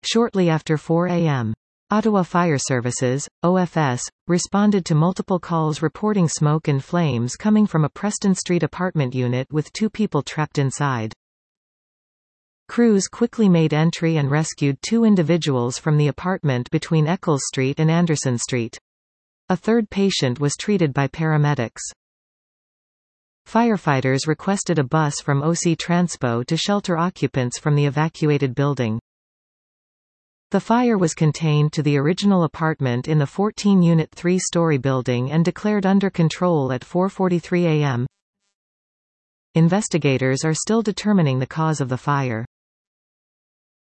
Shortly after 4 a.m. Ottawa Fire Services, OFS, responded to multiple calls reporting smoke and flames coming from a Preston Street apartment unit with 2 people trapped inside. Crews quickly made entry and rescued 2 individuals from the apartment between Eccles Street and Anderson Street. A third patient was treated by paramedics. Firefighters requested a bus from OC Transpo to shelter occupants from the evacuated building. The fire was contained to the original apartment in the 14-unit 3-story building and declared under control at 4:43 a.m. Investigators are still determining the cause of the fire.